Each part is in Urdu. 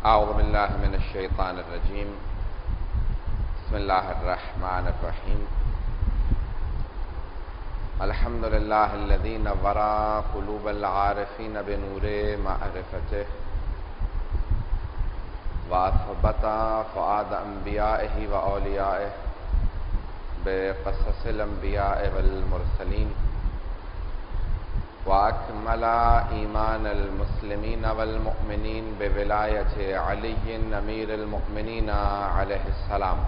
اعوذ باللہ من الشیطان الرجیم بسم اللہ الرحمن الرحیم الحمد للہ الذی نور قلوب العارفین بنور معرفتہ واثبت فؤاد انبیائہ واولیائہ بقصص الانبیاء والمرسلین وأكمل إيمان المسلمين والمؤمنين بولاية علي أمير المؤمنين عليه السلام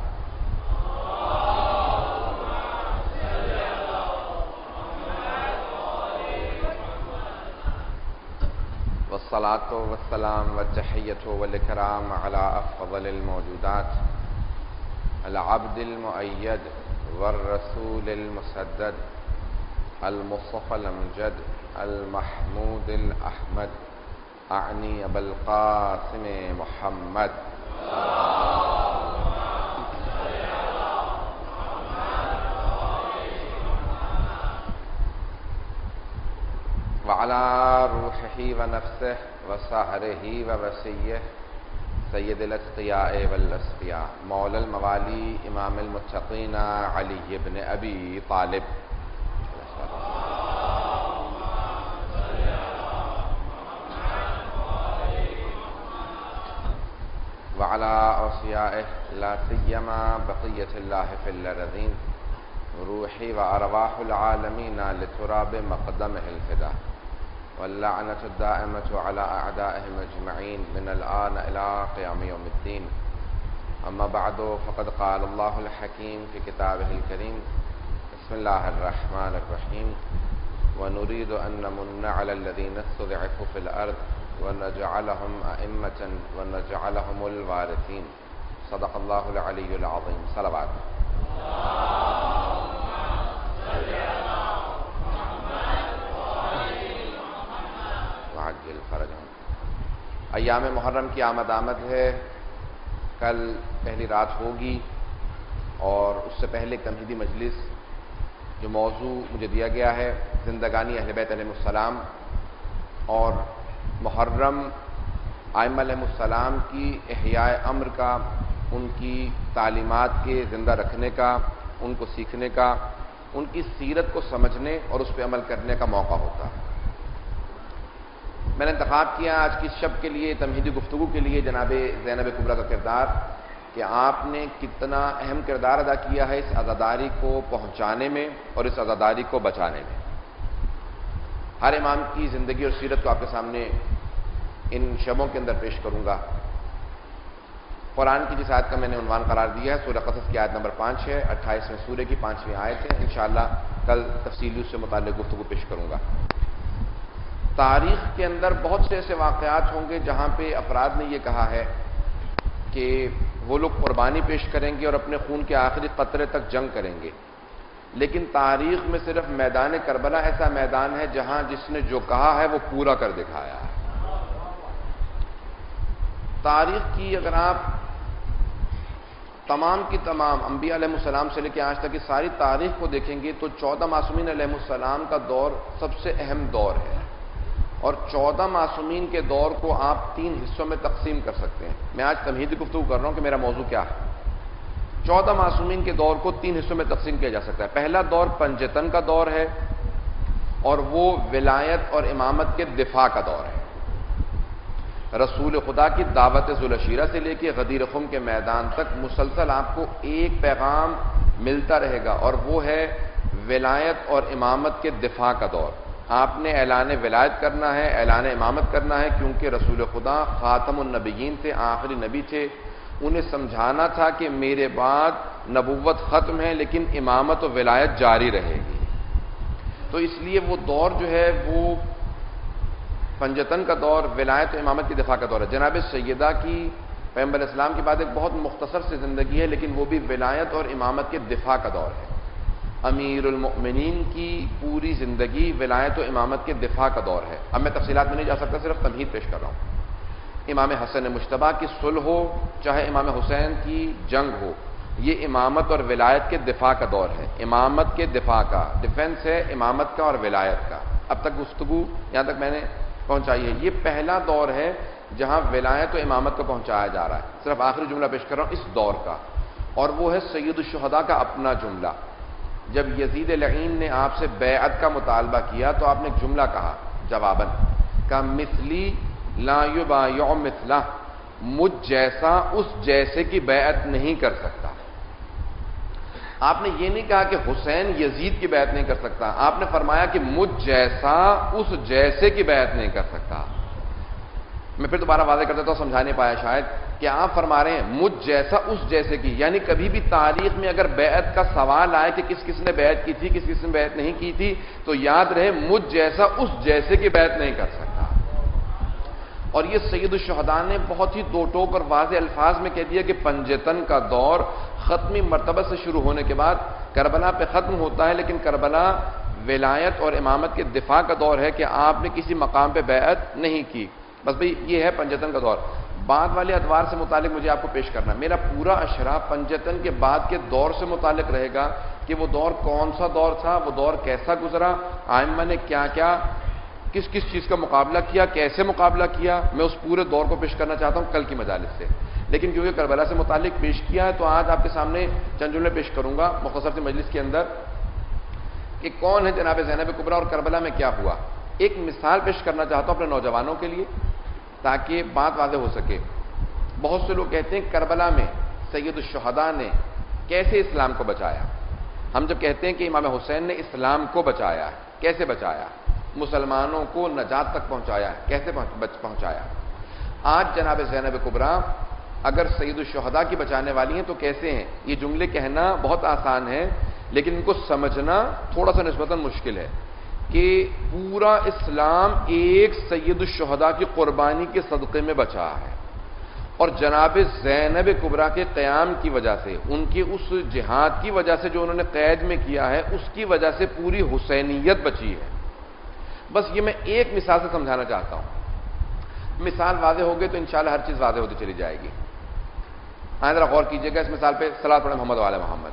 والصلاة والسلام والتحية والإكرام على أفضل الموجودات العبد المؤيد والرسول المسدد المصطفى الأمجد المحمود الأحمد أعني أبا القاسم محمد وعلى روحه ونفسه وسهره ووسيه سيد الأتقياء والأصفياء مولى الموالي إمام المتقين علي بن أبي طالب وعلى أوصيائه لا سيما بقية الله في الأرضين روحي وأرواح العالمين لتراب مقدمه الفداء واللعنة الدائمة على أعدائهم أجمعين من الآن إلى قيام يوم الدين أما بعد فقد قال الله الحكيم في كتابه الكريم بسم الله الرحمن الرحيم ونريد أن نمن على الذين استضعفوا في الأرض ونجعلهم أئمة ونجعلهم الوارثين صدق الله العلي العظيم صلوات وعجل فرجهم ایام محرم کی آمد ہے. کل پہلی رات ہوگی اور اس سے پہلے تمہیدی مجلس جو موضوع مجھے دیا گیا ہے زندگانی اہل بیت علیہ السلام اور محرم ائمہ علیہ السلام کی احیاء امر کا، ان کی تعلیمات کے زندہ رکھنے کا، ان کو سیکھنے کا، ان کی سیرت کو سمجھنے اور اس پہ عمل کرنے کا موقع ہوتا ہے. میں نے انتخاب کیا آج کی شب کے لیے تمہیدی گفتگو کے لیے جناب زینب کبریٰ کا کردار کہ آپ نے کتنا اہم کردار ادا کیا ہے اس عزاداری کو پہنچانے میں اور اس عزاداری کو بچانے میں. ہر امام کی زندگی اور سیرت کو آپ کے سامنے ان شبوں کے اندر پیش کروں گا. قرآن کی جس آیت کا میں نے عنوان قرار دیا ہے سورہ قصص کی آیت نمبر 5 ہے، 28ویں سورہ کی 5ویں آیت ہے. انشاءاللہ کل تفصیلی اس سے متعلق گفتگو پیش کروں گا. تاریخ کے اندر بہت سے ایسے واقعات ہوں گے جہاں پہ افراد نے یہ کہا ہے کہ وہ لوگ قربانی پیش کریں گے اور اپنے خون کے آخری قطرے تک جنگ کریں گے، لیکن تاریخ میں صرف میدان کربلا ایسا میدان ہے جہاں جس نے جو کہا ہے وہ پورا کر دکھایا ہے. تاریخ کی اگر آپ تمام کی تمام انبیاء علیہ السلام سے لے کے آج تک کی ساری تاریخ کو دیکھیں گے تو 14 معصومین علیہ السلام کا دور سب سے اہم دور ہے، اور 14 معصومین کے دور کو آپ 3 حصوں میں تقسیم کر سکتے ہیں. میں آج تمہیدی گفتگو کر رہا ہوں کہ میرا موضوع کیا ہے. 14 معصومین کے دور کو 3 حصوں میں تقسیم کیا جا سکتا ہے. پہلا دور پنجتن کا دور ہے اور وہ ولایت اور امامت کے دفاع کا دور ہے. رسول خدا کی دعوت ذوالعشیرہ سے لے کے غدیر خم کے میدان تک مسلسل آپ کو ایک پیغام ملتا رہے گا اور وہ ہے ولایت اور امامت کے دفاع کا دور. آپ نے اعلان ولایت کرنا ہے، اعلان امامت کرنا ہے، کیونکہ رسول خدا خاتم النبیین تھے، آخری نبی تھے. انہیں سمجھانا تھا کہ میرے بعد نبوت ختم ہے لیکن امامت و ولایت جاری رہے گی. تو اس لیے وہ دور جو ہے وہ پنجتن کا دور ولایت و امامت کی دفاع کا دور ہے. جناب سیدہ کی پیغمبر اسلام کے بعد ایک بہت مختصر سی زندگی ہے لیکن وہ بھی ولایت اور امامت کے دفاع کا دور ہے. امیر المؤمنین کی پوری زندگی ولایت و امامت کے دفاع کا دور ہے. اب میں تفصیلات میں نہیں جا سکتا، صرف تمہید پیش کر رہا ہوں. امام حسن مجتبیٰ کی صلح ہو چاہے امام حسین کی جنگ ہو، یہ امامت اور ولایت کے دفاع کا دور ہے. امامت کے دفاع کا ڈیفنس ہے، امامت کا اور ولایت کا. اب تک گفتگو یہاں تک میں نے پہنچائی ہے. یہ پہلا دور ہے جہاں ولایت و امامت کو پہنچایا جا رہا ہے. صرف آخری جملہ پیش کر رہا ہوں اس دور کا، اور وہ ہے سید الشہداء کا اپنا جملہ. جب یزید لعین نے آپ سے بیعت کا مطالبہ کیا تو آپ نے ایک جملہ کہا جواباً، کہ مثلی لا یبایع مثلہ، مجھ جیسا اس جیسے کی بیعت نہیں کر سکتا. آپ نے یہ نہیں کہا کہ حسین یزید کی بیعت نہیں کر سکتا، آپ نے فرمایا کہ مجھ جیسا اس جیسے کی بیعت نہیں کر سکتا. میں پھر دوبارہ واضح کر دیتا ہوں، سمجھا نہیں پایا شاید، کہ آپ فرما رہے ہیں مجھ جیسا اس جیسے کی، یعنی کبھی بھی تاریخ میں اگر بیعت کا سوال آئے کہ کس کس نے بیعت کی تھی کس کس نے بیعت نہیں کی تھی، تو یاد رہے مجھ جیسا اس جیسے کی بیعت نہیں کر سکتا. اور یہ سید الشہداء نے بہت ہی دو ٹوک اور واضح الفاظ میں کہہ دیا کہ پنجتن کا دور ختمی مرتبہ سے شروع ہونے کے بعد کربلا پہ ختم ہوتا ہے، لیکن کربلا ولایت اور امامت کے دفاع کا دور ہے کہ آپ نے کسی مقام پہ بیعت نہیں کی. بس بھئی یہ ہے پنجتن کا دور. بعد والے ادوار سے متعلق مجھے آپ کو پیش کرنا ہے. میرا پورا اشرا پنجتن کے بعد کے دور سے متعلق رہے گا کہ وہ دور کون سا دور تھا، وہ دور کیسا گزرا، ائمہ نے کیا کیا کس کس چیز کا مقابلہ کیا، کیسے مقابلہ کیا. میں اس پورے دور کو پیش کرنا چاہتا ہوں کل کی مجالس سے، لیکن کیونکہ کربلا سے متعلق پیش کیا ہے تو آج آپ کے سامنے چند جملے پیش کروں گا مختصر سی مجلس کے اندر کہ کون ہے جناب زینب کبریٰ اور کربلا میں کیا ہوا. ایک مثال پیش کرنا چاہتا ہوں اپنے نوجوانوں کے لیے تاکہ بات واضح ہو سکے. بہت سے لوگ کہتے ہیں کربلا میں سید الشہداء نے کیسے اسلام کو بچایا. ہم جب کہتے ہیں کہ امام حسین نے اسلام کو بچایا، کیسے بچایا؟ مسلمانوں کو نجات تک پہنچایا، کیسے پہنچایا؟ آج جناب زینب کبریٰ اگر سید الشہداء کی بچانے والی ہیں تو کیسے ہیں؟ یہ جملے کہنا بہت آسان ہے لیکن ان کو سمجھنا تھوڑا سا نسبتاً مشکل ہے کہ پورا اسلام ایک سید الشہداء کی قربانی کے صدقے میں بچا ہے، اور جناب زینب کبریٰ کے قیام کی وجہ سے، ان کی اس جہاد کی وجہ سے جو انہوں نے قید میں کیا ہے، اس کی وجہ سے پوری حسینیت بچی ہے. بس یہ میں ایک مثال سے سمجھانا چاہتا ہوں. مثال واضح ہوگی تو انشاءاللہ ہر چیز واضح ہوتی چلی جائے گی. آئیں ذرا غور کیجیے گا اس مثال پہ. صلاۃ پڑھیں محمد وعلی محمد.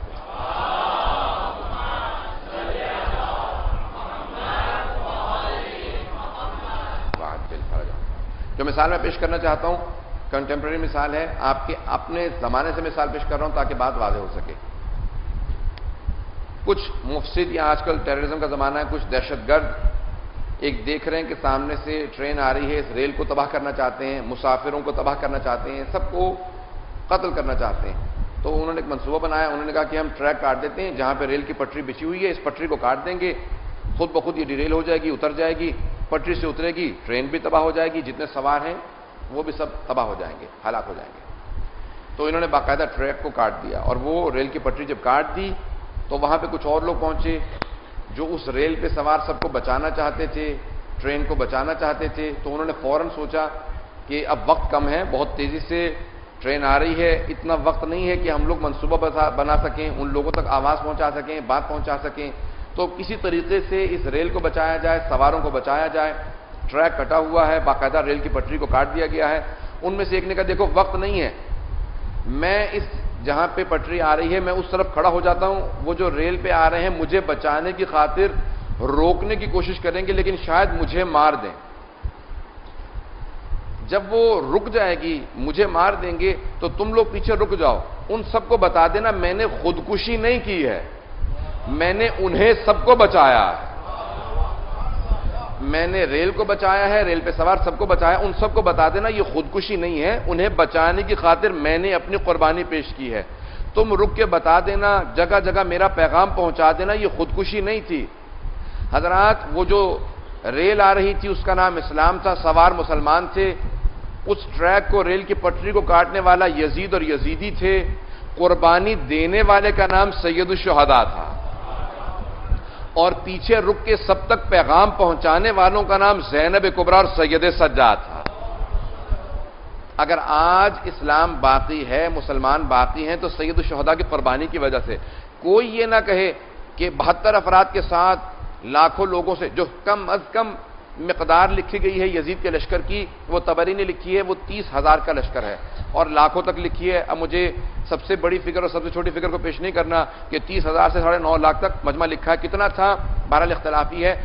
جو مثال میں پیش کرنا چاہتا ہوں کنٹمپریری مثال ہے، آپ کے اپنے زمانے سے مثال پیش کر رہا ہوں تاکہ بات واضح ہو سکے. کچھ مفسد، یا آج کل ٹیررزم کا زمانہ ہے، کچھ دہشت گرد ایک دیکھ رہے ہیں کہ سامنے سے ٹرین آ رہی ہے، اس ریل کو تباہ کرنا چاہتے ہیں، مسافروں کو تباہ کرنا چاہتے ہیں، سب کو قتل کرنا چاہتے ہیں. تو انہوں نے ایک منصوبہ بنایا. انہوں نے کہا کہ ہم ٹریک کاٹ دیتے ہیں، جہاں پہ ریل کی پٹری بچھی ہوئی ہے اس پٹری کو کاٹ دیں گے، خود بخود یہ ڈیریل ہو جائے گی، اتر جائے گی، پٹری سے اترے گی، ٹرین بھی تباہ ہو جائے گی، جتنے سوار ہیں وہ بھی سب تباہ ہو جائیں گے، ہلاک ہو جائیں گے. تو انہوں نے باقاعدہ ٹریک کو کاٹ دیا، اور وہ ریل کی پٹری جب کاٹ دی تو وہاں پہ کچھ اور لوگ پہنچے جو اس ریل پہ سوار سب کو بچانا چاہتے تھے، ٹرین کو بچانا چاہتے تھے. تو انہوں نے فوراً سوچا کہ اب وقت کم ہے، بہت تیزی سے ٹرین آ رہی ہے، اتنا وقت نہیں ہے کہ ہم لوگ منصوبہ بنا سکیں، ان لوگوں تک آواز پہنچا سکیں، بات پہنچا سکیں. تو کسی طریقے سے اس ریل کو بچایا جائے، سواروں کو بچایا جائے. ٹریک کٹا ہوا ہے، باقاعدہ ریل کی پٹری کو کاٹ دیا گیا ہے. ان میں سے ایک نے کہا دیکھو وقت نہیں ہے، میں اس جہاں پہ پٹری آ رہی ہے میں اس طرف کھڑا ہو جاتا ہوں، وہ جو ریل پہ آ رہے ہیں مجھے بچانے کی خاطر روکنے کی کوشش کریں گے لیکن شاید مجھے مار دیں. جب وہ رک جائے گی، مجھے مار دیں گے، تو تم لوگ پیچھے رک جاؤ، ان سب کو بتا دینا میں نے خودکشی نہیں کی ہے، میں نے انہیں سب کو بچایا ہے، میں نے ریل کو بچایا ہے، ریل پہ سوار سب کو بچایا. ان سب کو بتا دینا یہ خودکشی نہیں ہے، انہیں بچانے کی خاطر میں نے اپنی قربانی پیش کی ہے. تم رک کے بتا دینا، جگہ جگہ میرا پیغام پہنچا دینا، یہ خودکشی نہیں تھی. حضرات وہ جو ریل آ رہی تھی اس کا نام اسلام تھا، سوار مسلمان تھے. اس ٹریک کو، ریل کی پٹری کو کاٹنے والا یزید اور یزیدی تھے. قربانی دینے والے کا نام سید الشہداء تھا، اور پیچھے رک کے سب تک پیغام پہنچانے والوں کا نام زینب کبریٰ اور سید سجاد تھا. اگر آج اسلام باقی ہے، مسلمان باقی ہیں تو سید الشہداء کی قربانی کی وجہ سے. کوئی یہ نہ کہے کہ 72 افراد کے ساتھ لاکھوں لوگوں سے، جو کم از کم مقدار لکھی گئی ہے یزید کے لشکر کی، وہ طبری نے لکھی ہے، وہ 30,000 کا لشکر ہے، اور لاکھوں تک لکھی ہے. اب مجھے سب سے بڑی فگر اور سب سے چھوٹی فگر کو پیش نہیں کرنا کہ 30,000 سے 9.5 لاکھ تک مجمع لکھا ہے، کتنا تھا بہرحال اختلافی ہے.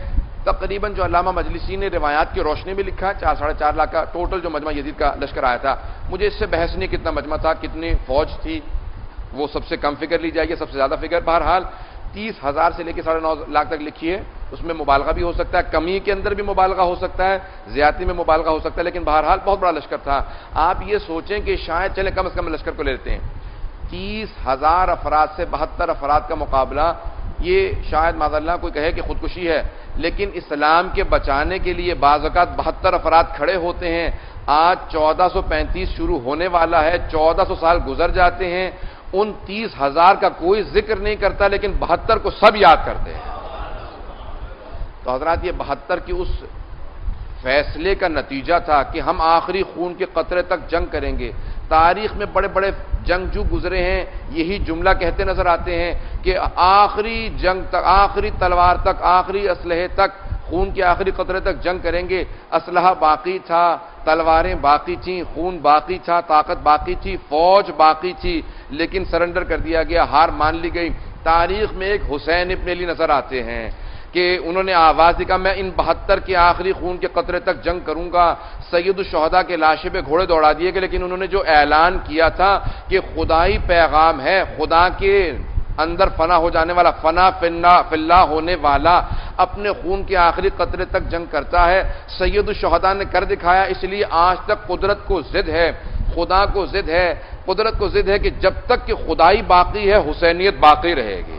تقریباً جو علامہ مجلسی نے روایات کی روشنی میں لکھا ہے 4-4.5 لاکھ کا ٹوٹل جو مجمع یزید کا لشکر آیا تھا. مجھے اس سے بحث نہیں کتنا مجمع تھا, کتنی فوج تھی, وہ سب سے کم فگر لی جائے گی, سب سے زیادہ فگر. بہرحال 30,000 سے لے کے 9.5 لاکھ تک لکھی ہے. اس میں مبالغہ بھی ہو سکتا ہے, کمی کے اندر بھی مبالغہ ہو سکتا ہے, زیادتی میں مبالغہ ہو سکتا ہے, لیکن بہرحال بہت بڑا لشکر تھا. آپ یہ سوچیں کہ شاید چلیں کم از کم لشکر کو لیتے ہیں, 30,000 افراد سے 72 افراد کا مقابلہ, یہ شاید معذاللہ کوئی کہے کہ خودکشی ہے, لیکن اسلام کے بچانے کے لیے بعض اوقات 72 افراد کھڑے ہوتے ہیں. آج 1435 شروع ہونے والا ہے, 1400 سال گزر جاتے ہیں, ان 30,000 کا کوئی ذکر نہیں کرتا, لیکن 72 کو سب یاد کرتے ہیں. تو حضرات یہ 72 کی اس فیصلے کا نتیجہ تھا کہ ہم آخری خون کے قطرے تک جنگ کریں گے. تاریخ میں بڑے بڑے جنگجو گزرے ہیں, یہی جملہ کہتے نظر آتے ہیں کہ آخری جنگ تک, آخری تلوار تک, آخری اسلحے تک, خون کے آخری قطرے تک جنگ کریں گے. اسلحہ باقی تھا, تلواریں باقی تھیں, خون باقی تھا, طاقت باقی تھی, فوج باقی تھی, لیکن سرنڈر کر دیا گیا, ہار مان لی گئی. تاریخ میں ایک حسین ابن علی نظر آتے ہیں کہ انہوں نے آواز دی کہ میں ان 72 کے آخری خون کے قطرے تک جنگ کروں گا. سید الشہداء کے لاشے پہ گھوڑے دوڑا دیے گئے, لیکن انہوں نے جو اعلان کیا تھا کہ خدائی پیغام ہے, خدا کے اندر فنا ہو جانے والا, فنا فی اللہ ہونے والا اپنے خون کے آخری قطرے تک جنگ کرتا ہے. سید الشہداء نے کر دکھایا. اس لیے آج تک قدرت کو ضد ہے, خدا کو ضد ہے, قدرت کو ضد ہے کہ جب تک کہ خدائی باقی ہے حسینیت باقی رہے گی.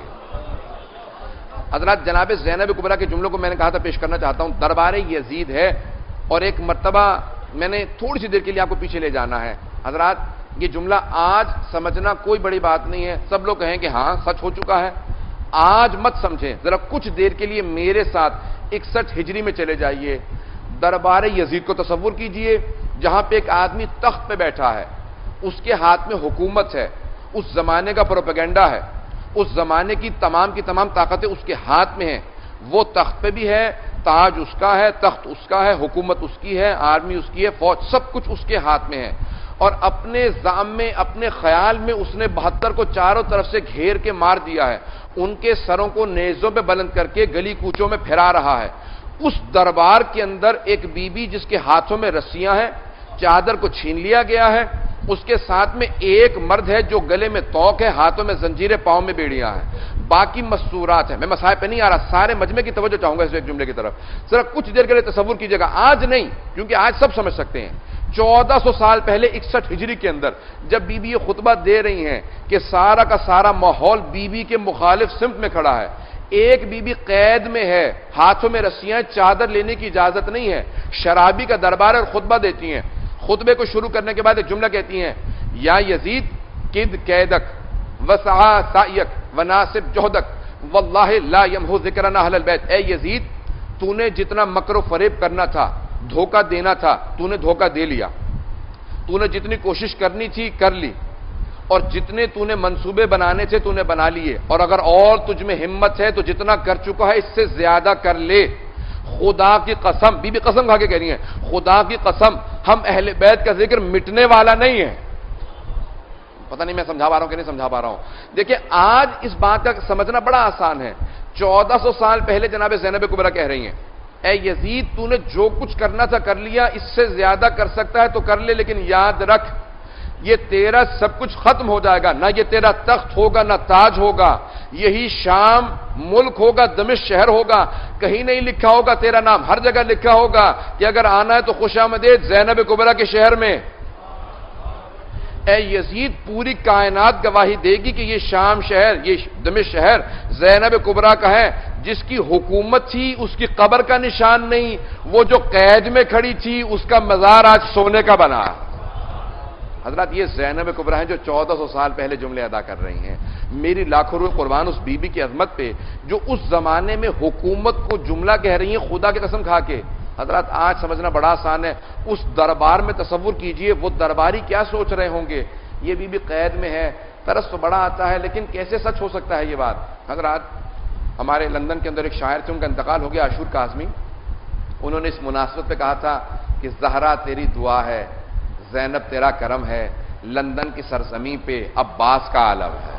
حضرات جناب زینب کبریٰ کے جملوں کو میں نے کہا تھا پیش کرنا چاہتا ہوں. دربار یزید ہے, اور ایک مرتبہ میں نے تھوڑی سی دیر کے لیے آپ کو پیچھے لے جانا ہے. حضرات یہ جملہ آج سمجھنا کوئی بڑی بات نہیں ہے, سب لوگ کہیں کہ ہاں سچ ہو چکا ہے. آج مت سمجھیں, ذرا کچھ دیر کے لیے میرے ساتھ 61 ہجری میں چلے جائیے. دربار یزید کو تصور کیجئے, جہاں پہ ایک آدمی تخت پہ بیٹھا ہے, اس کے ہاتھ میں حکومت ہے, اس زمانے کا پروپیگنڈا ہے, اس زمانے کی تمام طاقتیں اس کے ہاتھ میں ہیں. وہ تخت پہ بھی ہے, تاج اس کا ہے, تخت اس کا ہے, حکومت اس کی ہے, آرمی اس کی ہے, فوج سب کچھ اس کے ہاتھ میں ہے. اور اپنے زعم میں, اپنے خیال میں اس نے 72 کو چاروں طرف سے گھیر کے مار دیا ہے. ان کے سروں کو نیزوں پہ بلند کر کے گلی کوچوں میں پھیلا رہا ہے. اس دربار کے اندر ایک بی بی جس کے ہاتھوں میں رسیاں ہیں, چادر کو چھین لیا گیا ہے. اس کے ساتھ میں ایک مرد ہے جو گلے میں توق ہے, ہاتھوں میں زنجیریں, پاؤں میں بیڑیاں ہیں, باقی مستورات ہیں. میں مسائل پہ نہیں آ رہا, سارے مجمع کی توجہ چاہوں گا اس ایک جملے کی طرف. ذرا کچھ دیر کے لیے تصور کیجیے گا, آج نہیں کیونکہ آج سب سمجھ سکتے ہیں, 1400 سال پہلے 61 ہجری کے اندر جب بی بی یہ خطبہ دے رہی ہیں کہ سارا کا سارا ماحول بی بی کے مخالف سمت میں کھڑا ہے. ایک بی بی قید میں ہے, ہاتھوں میں رسیاں, چادر لینے کی اجازت نہیں ہے, شرابی کا دربار اور خطبہ دیتی ہیں. خطبے کو شروع کرنے کے بعد ایک جملہ کہتی ہیں, یا یزید کد قیدک وسعا سائیک وناسب جہدک واللہ لا یمحو ذکرنا اہل البیت. اے یزید, تو نے جتنا مکر و فریب کرنا تھا, دھوکہ دینا تھا, تو نے دھوکہ دے لیا. تو نے جتنی کوشش کرنی تھی کر لی, اور جتنے تو نے منصوبے بنانے تھے تو نے بنا لیے, اور اگر اور تجھ میں ہمت ہے تو جتنا کر چکا ہے اس سے زیادہ کر لے. خدا کی قسم, بی بی قسم کھا کے کہہ رہی ہیں, خدا کی قسم ہم اہل بیت کا ذکر مٹنے والا نہیں ہے. پتہ نہیں میں سمجھا پا رہا ہوں کہ نہیں سمجھا پا رہا ہوں. دیکھیں آج اس بات کا سمجھنا بڑا آسان ہے. 1400 سال پہلے جناب زینب کبریٰ کہہ رہی ہیں, اے یزید تو نے جو کچھ کرنا تھا کر لیا, اس سے زیادہ کر سکتا ہے تو کر لے, لیکن یاد رکھ یہ تیرا سب کچھ ختم ہو جائے گا. نہ یہ تیرا تخت ہوگا, نہ تاج ہوگا, یہی شام ملک ہوگا, دمشق شہر ہوگا, کہیں نہیں لکھا ہوگا تیرا نام, ہر جگہ لکھا ہوگا کہ اگر آنا ہے تو خوش آمدید زینب کبریٰ کے شہر میں. اے یزید پوری کائنات گواہی دے گی کہ یہ شام شہر, یہ دمشق شہر زینب کبریٰ کا ہے. جس کی حکومت تھی اس کی قبر کا نشان نہیں, وہ جو قید میں کھڑی تھی اس کا مزار آج سونے کا بنا. حضرات یہ زینب کبریٰ ہیں جو 1400 سال پہلے جملے ادا کر رہی ہیں. میری لاکھوں روح قربان اس بی بی کی عظمت پہ جو اس زمانے میں حکومت کو جملہ کہہ رہی ہیں خدا کی قسم کھا کے. حضرات آج سمجھنا بڑا آسان ہے. اس دربار میں تصور کیجئے وہ درباری کیا سوچ رہے ہوں گے. یہ بی بی قید میں ہے, ترس تو بڑا آتا ہے, لیکن کیسے سچ ہو سکتا ہے یہ بات. حضرات ہمارے لندن کے اندر ایک شاعر تھے, ان کا انتقال ہو گیا, عاشور کاظمی. انہوں نے اس مناسبت پہ کہا تھا کہ زہرا تیری دعا ہے, زینب تیرا کرم ہے, لندن کی سرزمین پہ عباس کا عالم ہے.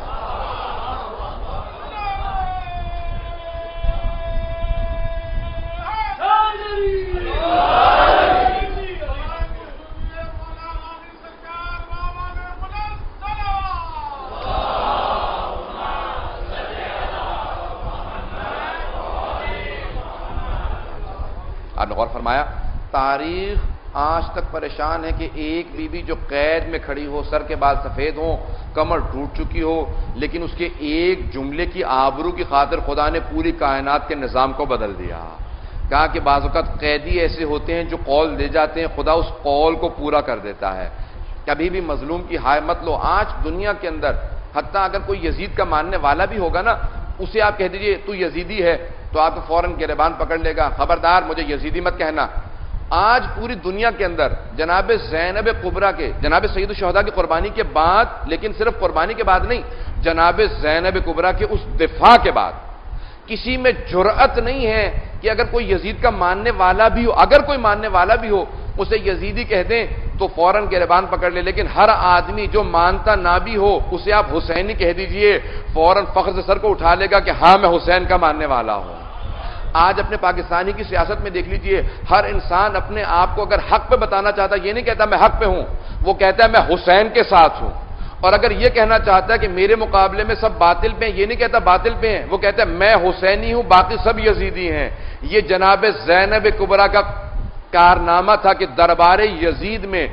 آپ نے غور فرمایا تاریخ آج تک پریشان ہے کہ ایک بی بی جو قید میں کھڑی ہو، سر کے بال سفید ہوں، کمر ٹوٹ چکی ہو، لیکن اس کے ایک جملے کی آبرو کی خاطر خدا نے پوری کائنات کے نظام کو بدل دیا. کہا کہ بعض اوقات قیدی ایسے ہوتے ہیں جو قول دے جاتے ہیں، خدا اس قول کو پورا کر دیتا ہے. کبھی بھی مظلوم کی ہائے مت لو. آج دنیا کے اندر حتیٰ اگر کوئی یزید کا ماننے والا بھی ہوگا نا، اسے آپ کہہ دیجئے تو یزیدی ہے، تو آپ کو فوراً گریبان پکڑ لے گا، خبردار مجھے یزیدی مت کہنا. آج پوری دنیا کے اندر جناب زینب کبریٰ کے، جناب سید الشہداء کی قربانی کے بعد، لیکن صرف قربانی کے بعد نہیں، جناب زینب کبریٰ کے اس دفاع کے بعد کسی میں جرأت نہیں ہے کہ اگر کوئی یزید کا ماننے والا بھی ہو، اگر کوئی ماننے والا بھی ہو اسے یزیدی کہہ دیں تو فوراً گریبان پکڑ لے. لیکن ہر آدمی جو مانتا نہ بھی ہو اسے آپ حسینی کہہ دیجئے، فوراً فخر سے سر کو اٹھا لے گا کہ ہاں میں حسین کا ماننے والا ہوں. آج اپنے پاکستانی کی سیاست میں دیکھ لیجئے، ہر انسان اپنے آپ کو اگر حق پہ بتانا چاہتا ہے، یہ نہیں کہتا میں حق پہ ہوں، وہ کہتا ہے میں حسین کے ساتھ ہوں. اور اگر یہ کہنا چاہتا ہے کہ میرے مقابلے میں سب باطل پہ ہیں، یہ نہیں کہتا باطل پہ ہیں، وہ کہتا ہے میں حسینی ہوں، باقی سب یزیدی ہیں. یہ جناب زینب کبریٰ کا کارنامہ تھا کہ دربار یزید میں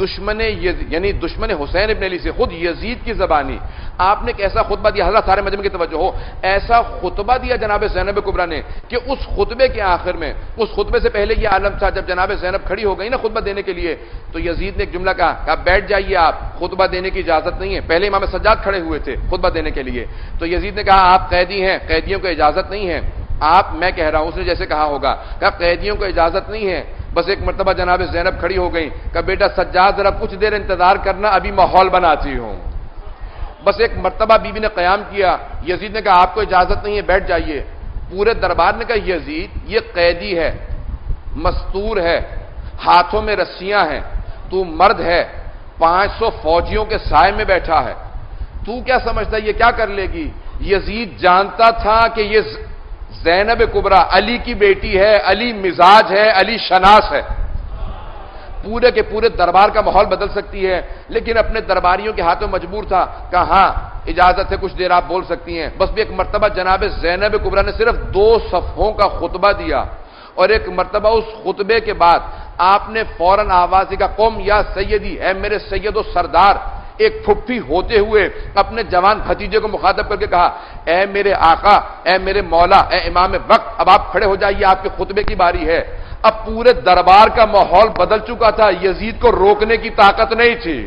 یعنی دشمن حسین ابن علی سے خود یزید کی زبانی آپ نے کیسا خطبہ دیا، حضرت سارے مجمع کی توجہ ہو، ایسا خطبہ دیا جناب زینب کبریٰ نے کہ اس خطبے کے آخر میں، اس خطبے سے پہلے یہ عالم تھا جب جناب زینب کھڑی ہو گئی نا خطبہ دینے کے لیے، تو یزید نے ایک جملہ کہا بیٹھ جائیے آپ، خطبہ دینے کی اجازت نہیں ہے. پہلے امام سجاد کھڑے ہوئے تھے خطبہ دینے کے لیے، تو یزید نے کہا آپ قیدی ہیں، قیدیوں کو اجازت نہیں ہے. آپ میں کہہ رہا ہوں، اس نے جیسے کہا ہوگا، کہا قیدیوں کو اجازت نہیں ہے. بس ایک مرتبہ جناب زینب کھڑی ہو گئی، کہا بیٹا سجاد ذرا کچھ دیر انتظار کرنا، ابھی ماحول بناتی ہوں. بس ایک مرتبہ بی بی نے قیام کیا، یزید نے کہا آپ کو اجازت نہیں ہے، بیٹھ جائیے. پورے دربار نے کہا یزید یہ قیدی ہے، مستور ہے، ہاتھوں میں رسیاں ہیں، تو مرد ہے، 500 فوجیوں کے سائے میں بیٹھا ہے، تو کیا سمجھتا ہے یہ کیا کر لے گی؟ یزید جانتا تھا کہ یہ زینب کبریٰ علی کی بیٹی ہے، علی مزاج ہے، علی شناس ہے، پورے کے پورے دربار کا ماحول بدل سکتی ہے. لیکن اپنے درباریوں کے ہاتھوں مجبور تھا، کہا ہاں اجازت ہے، کچھ دیر آپ بول سکتی ہیں. بس بھی ایک مرتبہ جناب زینب کبریٰ نے صرف 2 صفحوں کا خطبہ دیا، اور ایک مرتبہ اس خطبے کے بعد آپ نے فوراً آواز دی، قوم یا سیدی، اے میرے سید و سردار. ایک پھپھی ہوتے ہوئے اپنے جوان بھتیجے کو مخاطب کر کے کہا اے میرے آقا، اے میرے مولا، اے امام وقت، اب آپ کھڑے ہو جائیے، آپ کے خطبے کی باری ہے. اب پورے دربار کا ماحول بدل چکا تھا، یزید کو روکنے کی طاقت نہیں تھی.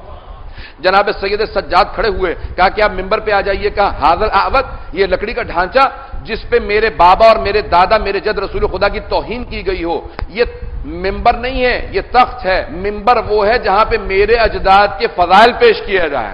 جناب سید سجاد کھڑے ہوئے، کہا کہ آپ ممبر پہ آ جائیے. کہا حاضر آوت، یہ لکڑی کا ڈھانچہ جس پہ میرے بابا اور میرے دادا، میرے جد رسول خدا کی توہین کی گئی ہو، یہ ممبر نہیں ہے، یہ تخت ہے. ممبر وہ ہے جہاں پہ میرے اجداد کے فضائل پیش کیے جائیں.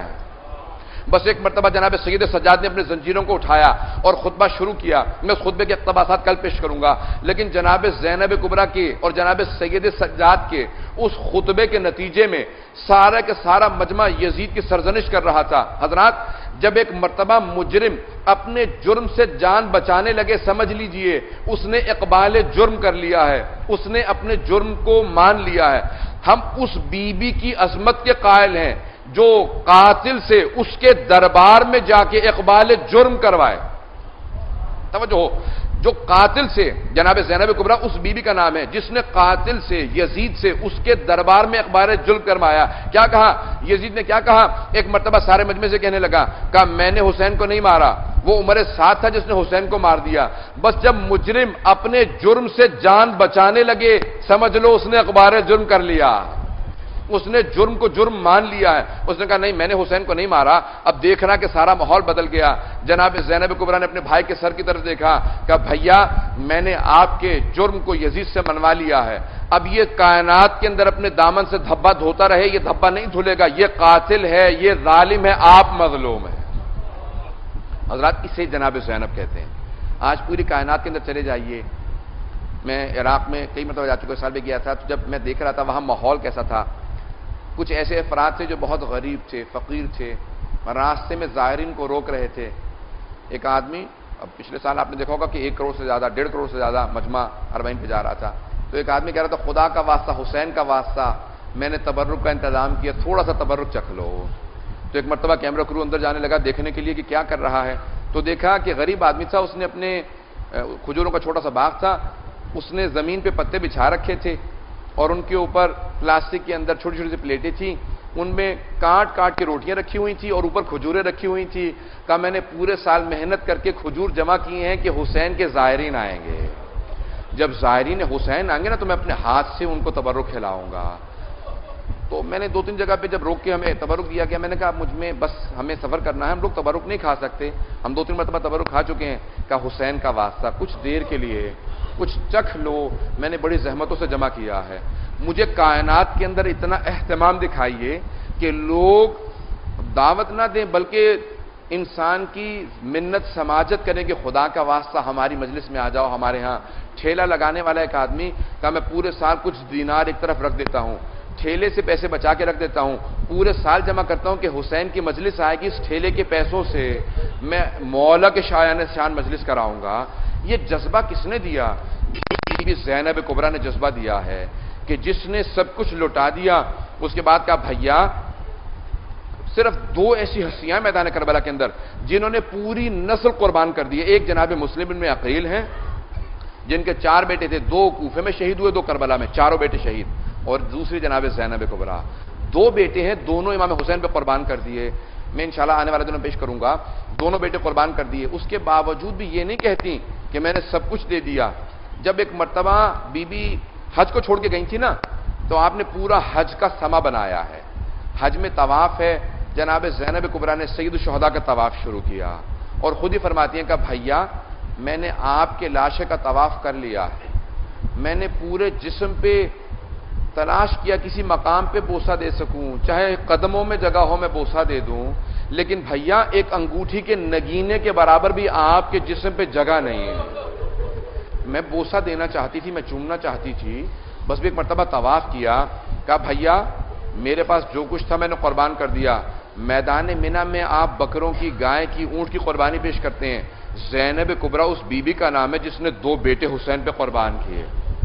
بس ایک مرتبہ جناب سید سجاد نے اپنے زنجیروں کو اٹھایا اور خطبہ شروع کیا. میں اس خطبے کے اقتباسات کل پیش کروں گا، لیکن جناب زینب کبریٰ کے اور جناب سید سجاد کے اس خطبے کے نتیجے میں سارا کے سارا مجمع یزید کی سرزنش کر رہا تھا. حضرات جب ایک مرتبہ مجرم اپنے جرم سے جان بچانے لگے، سمجھ لیجئے اس نے اقبال جرم کر لیا ہے، اس نے اپنے جرم کو مان لیا ہے. ہم اس بی بی کی عظمت کے قائل ہیں جو قاتل سے اس کے دربار میں جا کے اقبال جرم کروائے. توجہ ہو، جو قاتل سے، جناب زینب کبریٰ اس بی بی کا نام ہے جس نے قاتل سے، یزید سے اس کے دربار میں اقبال جرم کروایا. کیا کہا یزید نے؟ کیا کہا؟ ایک مرتبہ سارے مجمع سے کہنے لگا، کہا میں نے حسین کو نہیں مارا، وہ عمر سعد تھا جس نے حسین کو مار دیا. بس جب مجرم اپنے جرم سے جان بچانے لگے، سمجھ لو اس نے اقبال جرم کر لیا، اس نے جرم کو جرم مان لیا ہے. اس نے کہا نہیں میں نے حسین کو نہیں مارا. اب دیکھنا کہ سارا ماحول بدل گیا. جناب زینب کبریٰ نے اپنے بھائی کے سر کی طرف دیکھا، کہا بھیا میں نے آپ کے جرم کو یزید سے منوا لیا ہے، اب یہ کائنات کے اندر اپنے دامن سے دھبا دھوتا رہے، یہ دھبا نہیں دھلے گا، یہ قاتل ہے، یہ ظالم ہے، آپ مظلوم ہیں. حضرات اسے جناب زینب کہتے ہیں. آج پوری کائنات کے اندر چلے جائیے. میں عراق میں کئی مرتبہ جا چکا، سال بھی گیا تھا، تو جب میں دیکھ رہا تھا وہاں ماحول کیسا تھا. کچھ ایسے افراد تھے جو بہت غریب تھے، فقیر تھے، راستے میں زائرین کو روک رہے تھے. ایک آدمی، اب پچھلے سال آپ نے دیکھا ہوگا کہ 1 کروڑ سے زیادہ، 1.5 کروڑ سے زیادہ مجمع اربعین پہ جا رہا تھا. تو ایک آدمی کہہ رہا تھا خدا کا واسطہ، حسین کا واسطہ، میں نے تبرک کا انتظام کیا، تھوڑا سا تبرک چکھ لو. تو ایک مرتبہ کیمرہ کرو اندر جانے لگا دیکھنے کے لیے کہ کیا کر رہا ہے. تو دیکھا کہ غریب آدمی تھا، اس نے اپنے کھجوروں کا چھوٹا سا باغ تھا، اس نے زمین پہ پتے بچھا رکھے تھے اور ان کے اوپر پلاسٹک کے اندر چھوٹی چھوٹی سی پلیٹیں تھیں، ان میں کاٹ کاٹ کے روٹیاں رکھی ہوئی تھیں اور اوپر کھجوریں رکھی ہوئی تھیں. کہا میں نے پورے سال محنت کر کے کھجور جمع کیے ہیں کہ حسین کے زائرین آئیں گے، جب زائرین حسین آئیں گے نا تو میں اپنے ہاتھ سے ان کو تبرک کھلاؤں گا. تو میں نے 2-3 جگہ پہ جب روک کے ہمیں تبرک دیا گیا، میں نے کہا مجھ میں بس ہمیں سفر کرنا ہے، ہم لوگ تبرک نہیں کھا سکتے، ہم 2-3 مرتبہ تبرک کھا چکے ہیں. کہا حسین کا واسطہ کچھ دیر کے لیے کچھ چکھ لو، میں نے بڑی زحمتوں سے جمع کیا ہے. مجھے کائنات کے اندر اتنا اہتمام دکھائیے کہ لوگ دعوت نہ دیں بلکہ انسان کی منت سماجت کریں کہ خدا کا واسطہ ہماری مجلس میں آ جاؤ ہمارے ہاں. ٹھیلا لگانے والا ایک آدمی کہا میں پورے سال کچھ دینار ایک طرف رکھ دیتا ہوں، ٹھیلے سے پیسے بچا کے رکھ دیتا ہوں، پورے سال جمع کرتا ہوں کہ حسین کی مجلس آئے گی، اس ٹھیلے کے پیسوں سے میں مولا کے شایان شان مجلس کراؤں گا. یہ جذبہ کس نے دیا؟ بی بی زینب کبریٰ نے جذبہ دیا ہے کہ جس نے سب کچھ لوٹا دیا. اس کے بعد کہا بھیا صرف 2 ایسی ہستیاں میدان کربلا کے اندر جنہوں نے پوری نسل قربان کر دی. ایک جناب مسلم بن عقیل ہیں جن کے 4 بیٹے تھے، 2 کوفے میں شہید ہوئے، 2 کربلا میں، چاروں بیٹے شہید. اور دوسری جناب زینب کبریٰ، 2 بیٹے ہیں، دونوں امام حسین پہ قربان کر دیے. میں انشاءاللہ آنے والے دنوں پیش کروں گا. دونوں بیٹے قربان کر دیے، اس کے باوجود بھی یہ نہیں کہتی کہ میں نے سب کچھ دے دیا. جب ایک مرتبہ بی بی حج کو چھوڑ کے گئی تھی نا تو آپ نے پورا حج کا سما بنایا ہے. حج میں طواف ہے، جناب زینب کبریٰ نے سید الشہداء کا طواف شروع کیا اور خود ہی فرماتی ہیں کہ بھیا میں نے آپ کے لاشے کا طواف کر لیا ہے، میں نے پورے جسم پہ تلاش کیا کسی مقام پہ بوسہ دے سکوں، چاہے قدموں میں جگہ ہو میں بوسہ دے دوں، لیکن بھیا ایک انگوٹھی کے نگینے کے برابر بھی آپ کے جسم پہ جگہ نہیں ہے. میں بوسہ دینا چاہتی تھی، میں چومنا چاہتی تھی، بس بھی ایک مرتبہ طواف کیا. کہا بھیا میرے پاس جو کچھ تھا میں نے قربان کر دیا. میدان منی میں آپ بکروں کی، گائے کی، اونٹ کی قربانی پیش کرتے ہیں. زینب کبریٰ اس بی بی کا نام ہے جس نے 2 بیٹے حسین پہ قربان کیے.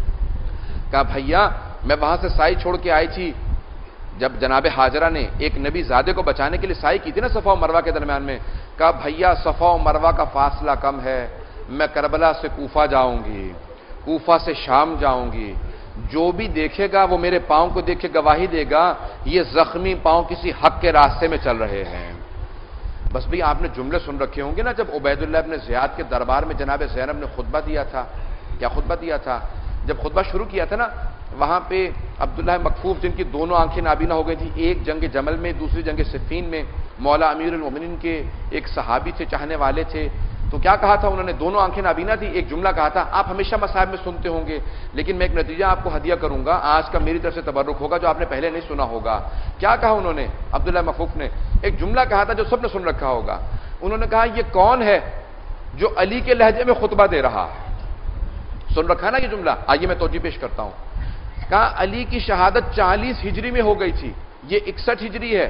کہا بھیا میں وہاں سے سائی چھوڑ کے آئی تھی، جب جناب حاجرہ نے ایک نبی زادے کو بچانے کے لیے سائی کی تھی نا صفا و مروہ کے درمیان میں. کہا بھیا صفا و مروہ کا فاصلہ کم ہے، میں کربلا سے کوفہ جاؤں گی، کوفہ سے شام جاؤں گی، جو بھی دیکھے گا وہ میرے پاؤں کو دیکھ کے گواہی دے گا یہ زخمی پاؤں کسی حق کے راستے میں چل رہے ہیں. بس بھی آپ نے جملے سن رکھے ہوں گے نا جب عبید اللہ ابن زیاد کے دربار میں جناب زینب نے خطبہ دیا تھا. کیا خطبہ دیا تھا؟ جب خطبہ شروع کیا تھا نا وہاں پہ عبداللہ مکفوف جن کی دونوں آنکھیں نابینا ہو گئی تھی، ایک جنگ جمل میں دوسری جنگ صفین میں، مولا امیر المومنین کے ایک صحابی تھے، چاہنے والے تھے. تو کیا کہا تھا انہوں نے؟ دونوں آنکھیں نابینا تھی، ایک جملہ کہا تھا آپ ہمیشہ مصائب میں سنتے ہوں گے لیکن میں ایک نتیجہ آپ کو ہدیہ کروں گا، آج کا میری طرف سے تبرک ہوگا جو آپ نے پہلے نہیں سنا ہوگا. کیا کہا انہوں نے؟ عبداللہ مکفوف نے ایک جملہ کہا تھا جو سب نے سن رکھا ہوگا. انہوں نے کہا یہ کون ہے جو علی کے لہجے میں خطبہ دے رہا ہے؟ سن رکھا نا یہ جملہ؟ آئیے میں توجہ پیش کرتا ہوں. کہا علی کی شہادت 40 ہجری میں ہو گئی تھی، یہ 61 ہجری ہے،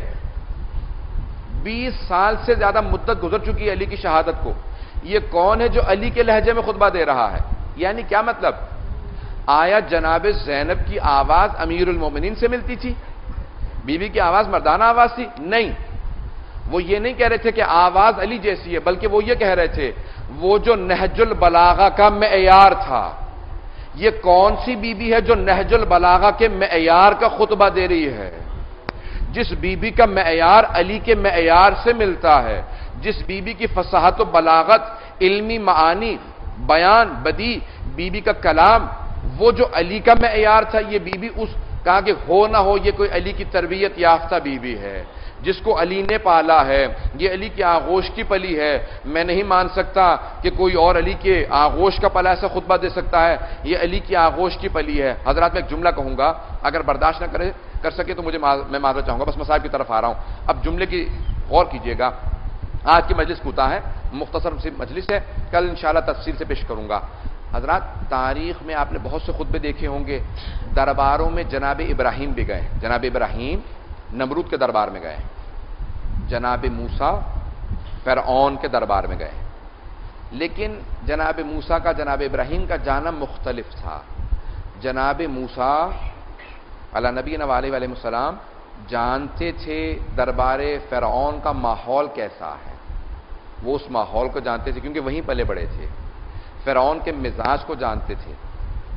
20 سال سے زیادہ مدت گزر چکی ہے علی کی شہادت کو. یہ کون ہے جو علی کے لہجے میں خطبہ دے رہا ہے؟ یعنی کیا مطلب؟ آیا جناب زینب کی آواز امیر المومنین سے ملتی تھی؟ بی بی کی آواز مردانہ آواز تھی؟ نہیں. وہ یہ نہیں کہہ رہے تھے کہ آواز علی جیسی ہے، بلکہ وہ یہ کہہ رہے تھے وہ جو نہج البلاغہ کا معیار تھا. یہ کون سی بی بی ہے جو نہج البلاغہ کے معیار کا خطبہ دے رہی ہے؟ جس بی بی کا معیار علی کے معیار سے ملتا ہے، جس بی بی کی فصاحت و بلاغت، علمی معانی، بیان، بدیع، بی بی کا کلام وہ جو علی کا معیار تھا، یہ بی بی اس کہا کہ ہو نہ ہو یہ کوئی علی کی تربیت یافتہ بی بی ہے جس کو علی نے پالا ہے، یہ علی کی آغوش کی پلی ہے. میں نہیں مان سکتا کہ کوئی اور علی کے آغوش کا پلا ایسا خطبہ دے سکتا ہے، یہ علی کی آغوش کی پلی ہے. حضرات میں ایک جملہ کہوں گا، اگر برداشت نہ کر سکے تو میں معذرت چاہوں گا، بس مصائب کی طرف آ رہا ہوں. اب جملے کی غور کیجئے گا. آج کی مجلس کوتا ہے، مختصر سی مجلس ہے، کل انشاءاللہ تفصیل سے پیش کروں گا. حضرات تاریخ میں آپ نے بہت سے خطبے دیکھے ہوں گے، درباروں میں جناب ابراہیم بھی گئے، جناب ابراہیم نمرود کے دربار میں گئے، جناب موسیٰ فرعون کے دربار میں گئے. لیکن جناب موسیٰ کا جناب ابراہیم کا جانا مختلف تھا. جناب موسیٰ علی نبینا علیہ السلام جانتے تھے دربار فرعون کا ماحول کیسا ہے، وہ اس ماحول کو جانتے تھے کیونکہ وہیں پلے بڑے تھے. فرعون کے مزاج کو جانتے تھے،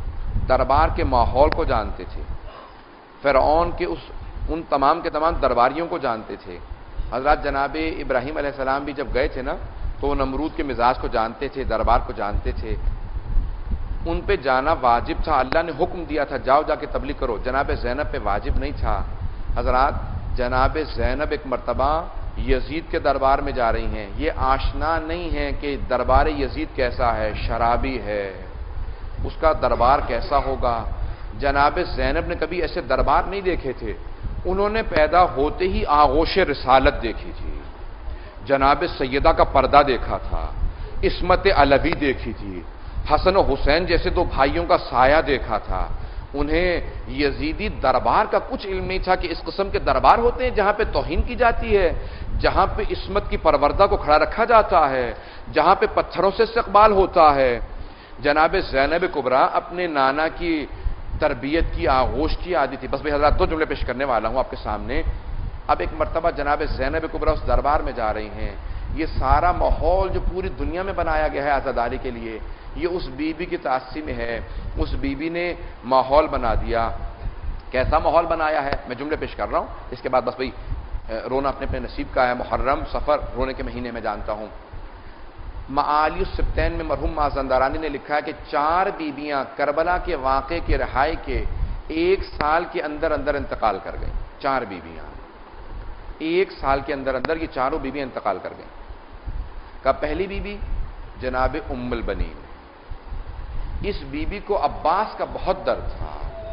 دربار کے ماحول کو جانتے تھے، فرعون کے ان تمام کے تمام درباریوں کو جانتے تھے۔ حضرات جناب ابراہیم علیہ السلام بھی جب گئے تھے نا تو وہ نمرود کے مزاج کو جانتے تھے، دربار کو جانتے تھے، ان پہ جانا واجب تھا، اللہ نے حکم دیا تھا جاؤ جا کے تبلیغ کرو۔ جناب زینب پہ واجب نہیں تھا۔ حضرات جناب زینب ایک مرتبہ یزید کے دربار میں جا رہی ہیں، یہ آشنا نہیں ہے کہ دربار یزید کیسا ہے، شرابی ہے، اس کا دربار کیسا ہوگا۔ جناب زینب نے کبھی ایسے دربار نہیں دیکھے تھے، انہوں نے پیدا ہوتے ہی آغوش رسالت دیکھی تھی، جناب سیدہ کا پردہ دیکھا تھا، عصمت علوی دیکھی تھی، حسن و حسین جیسے دو بھائیوں کا سایہ دیکھا تھا۔ انہیں یزیدی دربار کا کچھ علم نہیں تھا کہ اس قسم کے دربار ہوتے ہیں جہاں پہ توہین کی جاتی ہے، جہاں پہ عصمت کی پروردہ کو کھڑا رکھا جاتا ہے، جہاں پہ پتھروں سے استقبال ہوتا ہے۔ جناب زینب کبریٰ اپنے نانا کی تربیت کی آغوش کی عادی تھی۔ بس بھائی حضرات 2 جملے پیش کرنے والا ہوں آپ کے سامنے۔ اب ایک مرتبہ جناب زینب کبریٰ اس دربار میں جا رہی ہیں، یہ سارا ماحول جو پوری دنیا میں بنایا گیا ہے عزاداری کے لیے، یہ اس بی بی کی تاثیر میں ہے، اس بی بی نے ماحول بنا دیا۔ کیسا ماحول بنایا ہے میں جملے پیش کر رہا ہوں، اس کے بعد بس بھائی رونا اپنے اپنے نصیب کا ہے، محرم سفر رونے کے مہینے میں جانتا ہوں۔ معالی السبتین میں مرحوم مازندرانی نے لکھا ہے کہ 4 بیویاں کربلا کے واقعے کے رہائی کے 1 سال کے اندر اندر انتقال کر گئیں۔ 4 بیویاں 1 سال کے اندر اندر یہ چاروں بیویاں انتقال کر گئیں۔ کا پہلی بیوی جناب ام البنین، اس بیوی کو عباس کا بہت درد تھا۔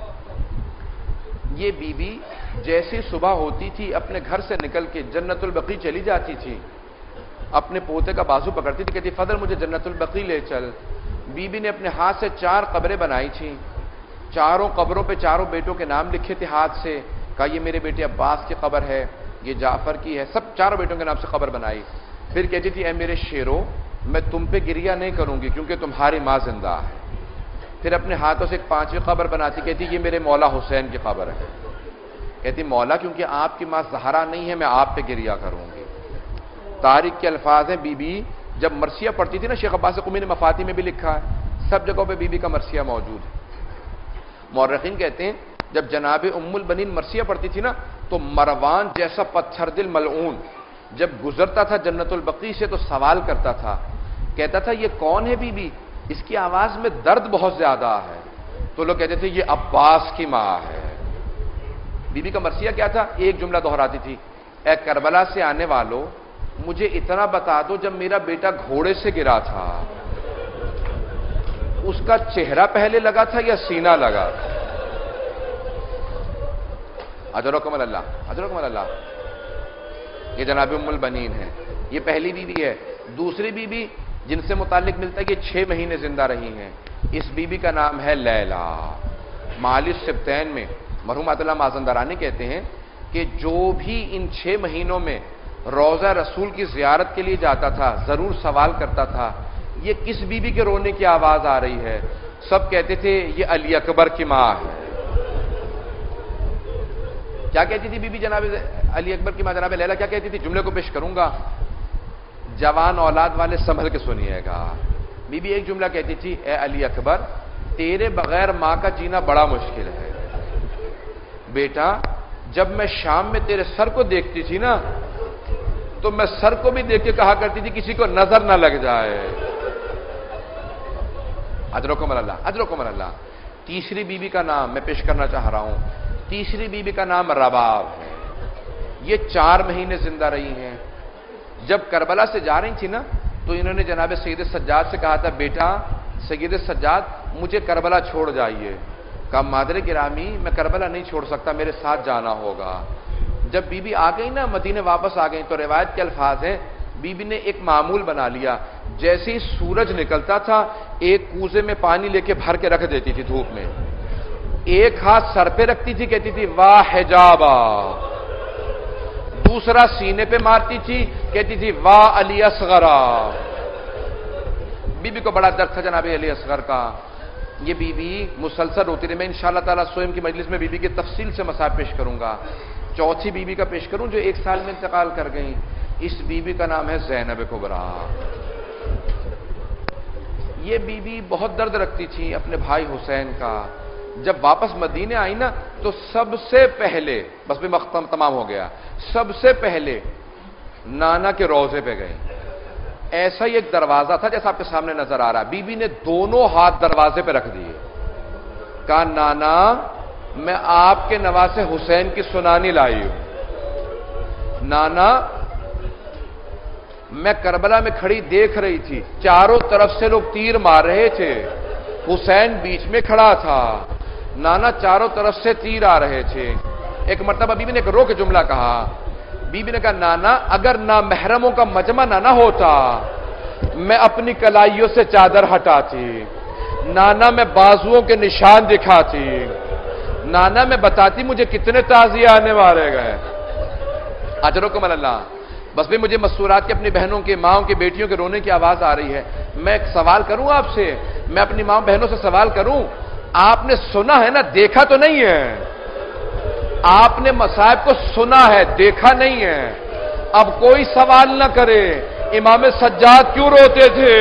یہ بیوی جیسی صبح ہوتی تھی اپنے گھر سے نکل کے جنت البقیع چلی جاتی تھی، اپنے پوتے کا بازو پکڑتی تھی، کہتی فضل مجھے جنت البقیع لے چل۔ بیوی نے اپنے ہاتھ سے 4 قبریں بنائی تھیں، چاروں قبروں پہ چاروں بیٹوں کے نام لکھے تھے ہاتھ سے، کہا یہ میرے بیٹے عباس کی قبر ہے، یہ جعفر کی ہے، سب چاروں بیٹوں کے نام سے قبر بنائی۔ پھر کہتی تھی اے میرے شیرو میں تم پہ گریہ نہیں کروں گی کیونکہ تمہاری ماں زندہ ہے۔ پھر اپنے ہاتھوں سے ایک 5ویں قبر بناتی، کہتی یہ میرے مولا حسین کی قبر ہے، کہتی مولا کیونکہ آپ کی ماں زہرا نہیں ہے میں آپ پہ گریہ کروں گی۔ تاریخ کے الفاظ ہیں، بی بی جب مرثیہ پڑھتی تھی نا، شیخ عباس قمی نے مفاتی میں بھی لکھا ہے، سب جگہوں پہ بی بی کا مرثیہ موجود ہے۔ مورخین کہتے ہیں جب جناب ام البنین مرثیہ پڑھتی تھی نا تو مروان جیسا پتھر دل ملعون جب گزرتا تھا جنت البقیع سے تو سوال کرتا تھا، کہتا تھا یہ کون ہے بی بی، اس کی آواز میں درد بہت زیادہ ہے، تو لوگ کہتے تھے یہ عباس کی ماں ہے۔ بی بی کا مرثیہ کیا تھا؟ ایک جملہ دہراتی تھی، اے کربلا سے آنے والوں مجھے اتنا بتا دو جب میرا بیٹا گھوڑے سے گرا تھا اس کا چہرہ پہلے لگا تھا یا سینہ لگا تھا؟ اجرکم اللہ، اجرکم اللہ۔ یہ جناب ام البنین ہے، یہ پہلی بیوی ہے۔ دوسری بیوی جن سے متعلق ملتا ہے کہ 6 مہینے زندہ رہی ہیں، اس بیوی کا نام ہے لیلا۔ معالی السبتین میں مرحوم عطا اللہ مازندرانی کہتے ہیں کہ جو بھی ان 6 مہینوں میں روضہ رسول کی زیارت کے لیے جاتا تھا ضرور سوال کرتا تھا یہ کس بیوی کے رونے کی آواز آ رہی ہے؟ سب کہتے تھے یہ علی اکبر کی ماں ہے۔ کیا کہتی تھی بی بی جناب علی اکبر کی ماں جناب لیلا؟ کیا کہتی تھی؟ جملے کو پیش کروں گا، جوان اولاد والے سنبھل کے سنیے گا۔ بی بی ایک جملہ کہتی تھی، اے علی اکبر تیرے بغیر ماں کا جینا بڑا مشکل ہے بیٹا، جب میں شام میں تیرے سر کو دیکھتی تھی نا تو میں سر کو بھی دیکھ کے کہا کرتی تھی کسی کو نظر نہ لگ جائے۔ اجرکم اللہ، اجرکم اللہ۔ تیسری بیوی کا نام میں پیش کرنا چاہ رہا ہوں، تیسری بیوی کا نام رباب ہے، یہ 4 مہینے زندہ رہی ہیں۔ جب کربلا سے جا رہی تھی نا تو انہوں نے جناب سید سجاد سے کہا تھا بیٹا سید سجاد مجھے کربلا چھوڑ جائیے۔ کہا مادر گرامی میں کربلا نہیں چھوڑ سکتا، میرے ساتھ جانا ہوگا۔ جب بی بی آ گئی نا مدینے واپس آ گئی تو روایت کے الفاظ ہیں بی بی نے ایک معمول بنا لیا، جیسے ہی سورج نکلتا تھا ایک کوزے میں پانی لے کے بھر کے رکھ دیتی تھی دھوپ میں، ایک ہاتھ سر پہ رکھتی تھی کہتی تھی واہ حجابا، دوسرا سینے پہ مارتی تھی کہتی تھی واہ علی اصغرا۔ بی بی کو بڑا درد تھا جناب علی اصغر کا۔ یہ بی بی مسلسل روتی رہی۔ میں انشاءاللہ تعالیٰ سوئم کی مجلس میں بی بی کی تفصیل سے مسائل پیش کروں گا۔ چوتھی بی بی کا پیش کروں جو 1 سال میں انتقال کر گئیں، اس بی بی کا نام ہے زینب کبریٰ۔ یہ بی بی بہت درد رکھتی تھی اپنے بھائی حسین کا، جب واپس مدینے آئی نا تو سب سے پہلے، بس بھی مختم تمام ہو گیا، سب سے پہلے نانا کے روضے پہ گئے. ایسا ہی ایک دروازہ تھا جیسا آپ کے سامنے نظر آ رہا ہے. بی بی نے دونوں ہاتھ دروازے پہ رکھ دیے. کہا نانا میں آپ کے نواسے حسین کی سنانی لائی ہوں. نانا میں کربلا میں کھڑی دیکھ رہی تھی، چاروں طرف سے لوگ تیر مار رہے تھے، حسین بیچ میں کھڑا تھا. نانا چاروں طرف سے تیر آ رہے تھے. ایک مرتبہ بی بی نے ایک رو کے جملہ کہا. بی بی نے کہا نانا اگر نامحرموں کا مجمع نہ ہوتا میں اپنی کلائیوں سے چادر ہٹاتی. نانا میں بازوؤں کے نشان دکھاتی. نانا میں بتاتی مجھے کتنے تعزیے آنے والے گئے. اجرکم اللہ. بس بھی مجھے مسورات کی اپنی بہنوں کے، ماؤں کے، بیٹیوں کے رونے کی آواز آ رہی ہے. میں ایک سوال کروں آپ سے، میں اپنی ماں بہنوں سے سوال کروں، آپ نے سنا ہے نا، دیکھا تو نہیں ہے؟ آپ نے مصائب کو سنا ہے، دیکھا نہیں ہے. اب کوئی سوال نہ کرے امام سجاد کیوں روتے تھے.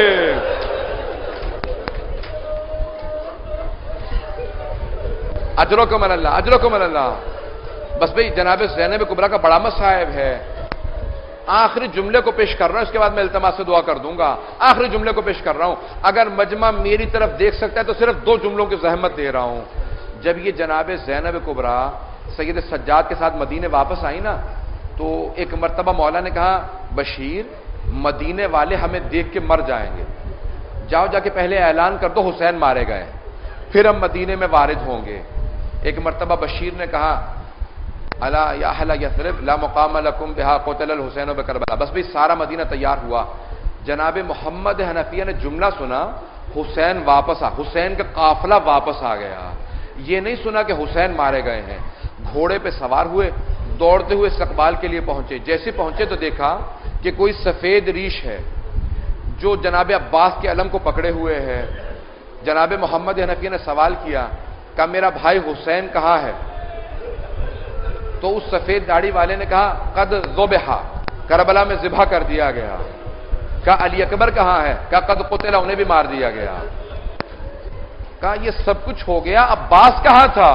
اجرکم اللہ، اجرکم اللہ. بس بھئی جناب زینب کبریٰ کا بڑا مصائب ہے. آخری جملے کو پیش کر رہا ہوں، اس کے بعد میں التماس سے دعا کر دوں گا. آخری جملے کو پیش کر رہا ہوں. اگر مجمع میری طرف دیکھ سکتا ہے تو صرف 2 جملوں کی زحمت دے رہا ہوں. جب یہ جناب زینب کبریٰ سید سجاد کے ساتھ مدینے واپس آئی نا تو ایک مرتبہ مولا نے کہا بشیر مدینے والے ہمیں دیکھ کے مر جائیں گے، جاؤ جا کے پہلے اعلان کر دو حسین مارے گئے، پھر ہم مدینے میں وارد ہوں گے. ایک مرتبہ بشیر نے کہا الا یا اہل یثرب لا مقام لکم بہا قتل الحسین بکربلا. بس بھی سارا مدینہ تیار ہوا. جناب محمد حنفیہ نے جملہ سنا حسین واپس آ، حسین کا قافلہ واپس آ گیا. یہ نہیں سنا کہ حسین مارے گئے ہیں. گھوڑے پہ سوار ہوئے، دوڑتے ہوئے استقبال کے لیے پہنچے. جیسے پہنچے تو دیکھا کہ کوئی سفید ریش ہے جو جناب عباس کے علم کو پکڑے ہوئے ہے. جناب محمد حنفیہ نے سوال کیا کہ میرا بھائی حسین کہاں ہے؟ تو اس سفید داڑھی والے نے کہا قد ذبح، کربلا میں ذبح کر دیا گیا. کہا علی اکبر کہاں ہے؟ کہا قد قتل، انہیں بھی مار دیا گیا. کہا یہ سب کچھ ہو گیا، عباس کہاں تھا؟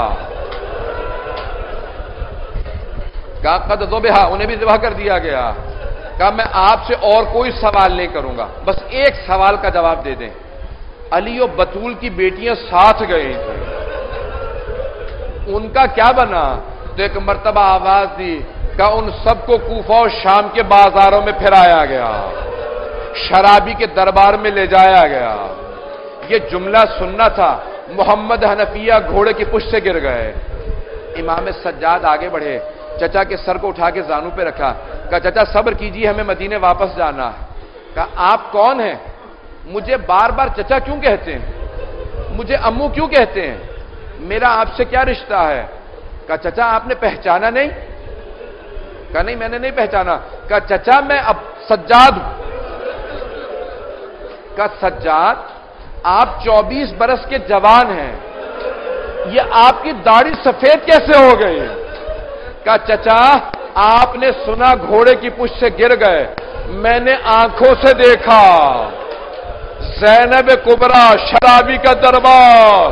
کہا قد ذبح، انہیں بھی ذبح کر دیا گیا. کہا میں آپ سے اور کوئی سوال نہیں کروں گا، بس ایک سوال کا جواب دے دیں. علی و بطول کی بیٹیاں ساتھ گئی تھیں، ان کا کیا بنا؟ تو ایک مرتبہ آواز دی کہ ان سب کو کوفہ اور شام کے بازاروں میں پھرایا گیا، شرابی کے دربار میں لے جایا گیا. یہ جملہ سننا تھا. محمد حنفیہ گھوڑے کی پشت سے گر گئے. امام سجاد آگے بڑھے، چچا کے سر کو اٹھا کے زانو پہ رکھا. کہا چچا صبر کیجیے، ہمیں مدینے واپس جانا ہے. کہا آپ کون ہیں؟ مجھے بار بار چچا کیوں کہتے ہیں؟ مجھے امو کیوں کہتے ہیں؟ میرا آپ سے کیا رشتہ ہے؟ کہا چچا آپ نے پہچانا نہیں؟ کہا نہیں میں نے نہیں پہچانا. کہا چچا میں اب سجاد ہوں. کہا سجاد آپ 24 برس کے جوان ہیں، یہ آپ کی داڑھی سفید کیسے ہو گئی؟ کہا چچا آپ نے سنا گھوڑے کی پشت سے گر گئے، میں نے آنکھوں سے دیکھا. زینب کبریٰ شرابی کا دربار.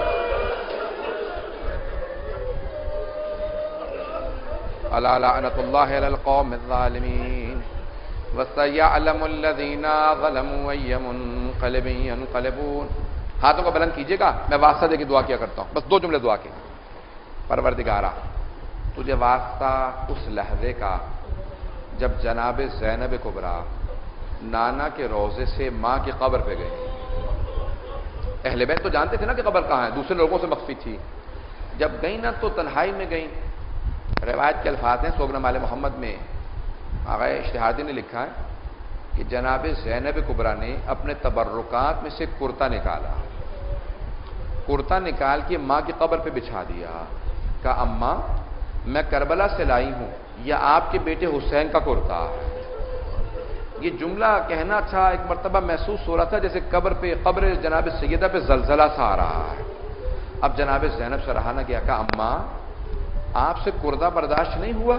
الا لعنت اللہ علی القوم الظالمین وسيعلم الذین ظلموا أي منقلب ينقلبون. ہاتھوں کو بلند کیجیے گا، میں واسطہ دے کے دعا کیا کرتا ہوں. بس 2 جملے دعا کے. پروردگارا تجھے واسطہ اس لحظے کا جب جناب زینب کبریٰ نانا کے روضے سے ماں کی قبر پہ گئی. اہل بیت تو جانتے تھے نا کہ قبر کہاں ہے، دوسرے لوگوں سے مخفی تھی. جب گئی نا تو تنہائی میں گئی. روایت کے الفاظ ہیں سوگنم آل محمد میں، آغا اشتہادی نے لکھا ہے کہ جناب زینب کبریٰ نے اپنے تبرکات میں سے کرتا نکالا، کرتا نکال کے ماں کی قبر پہ بچھا دیا. کہا اماں میں کربلا سے لائی ہوں، یہ آپ کے بیٹے حسین کا کرتا. یہ جملہ کہنا تھا، ایک مرتبہ محسوس ہو رہا تھا جیسے قبر جناب سیدہ پہ زلزلہ سا آ رہا ہے. اب جناب زینب سے رہا نہ گیا. کہا اماں آپ سے کردہ برداشت نہیں ہوا؟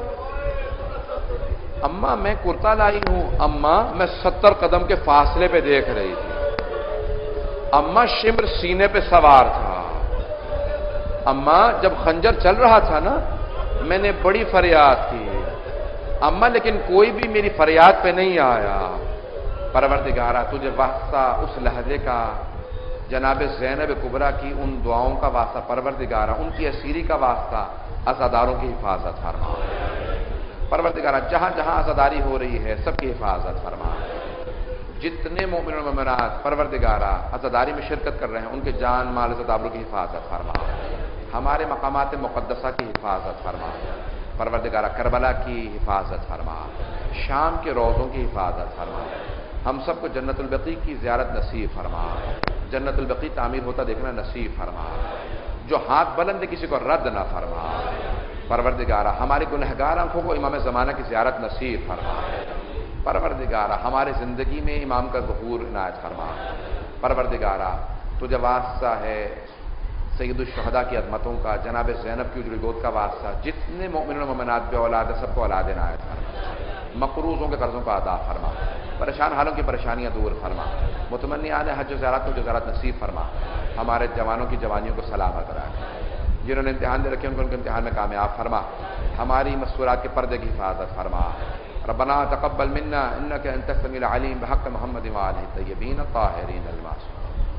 اماں میں کرتا لائی ہوں. اماں میں 70 قدم کے فاصلے پہ دیکھ رہی تھی. اماں شمر سینے پہ سوار تھا. اماں جب خنجر چل رہا تھا نا میں نے بڑی فریاد کی اماں، لیکن کوئی بھی میری فریاد پہ نہیں آیا۔ پروردگارا تجھے واسطہ اس لہجے کا، جناب زینب کبریٰ کی ان دعاؤں کا واسطہ، پروردگارا ان کی اسیری کا واسطہ، عزاداروں کی حفاظت فرما۔ پروردگارا جہاں جہاں عزاداری ہو رہی ہے سب کی حفاظت فرما۔ جتنے مومن و مومنات پروردگارا عزاداری میں شرکت کر رہے ہیں ان کے جان مال عزت آبرو کی حفاظت فرما، ہمارے مقامات مقدسہ کی حفاظت فرما۔ پروردگارا کربلا کی حفاظت فرما، شام کے روضوں کی حفاظت فرما، ہم سب کو جنت البقیع کی زیارت نصیب فرما، جنت البقیع تعمیر ہوتا دیکھنا نصیب فرما، جو ہاتھ بلند کسی کو رد نہ فرما۔ پروردگارا ہمارے گنہگار آنکھوں کو امام زمانہ کی زیارت نصیب فرما۔ پروردگارا ہمارے زندگی میں امام کا ظہور عنایت فرما۔ پروردگارا تجھے واسطہ ہے سید الشہداء کی عظمتوں کا، جناب زینب کی اجڑی گود کا واسطہ، جتنے مومنین و مومنات بے اولاد ہے سب کو اولاد عنایت فرما، مقروضوں کے قرضوں کا ادا فرما، پریشان حالوں کی پریشانیاں دور فرما، متمنیان حج و زیارت کو زیارت نصیب فرما، ہمارے جوانوں کی جوانیوں کو سلامت رکھ، جنہوں نے امتحان دے رکھے ان کو ان کے امتحان میں کامیاب فرما، ہماری مستورات کے پردے کی حفاظت فرما۔ ربنا تقبل منا انك انت السميع العليم بحق محمد وآله الطيبين الطاهرين المعصومين۔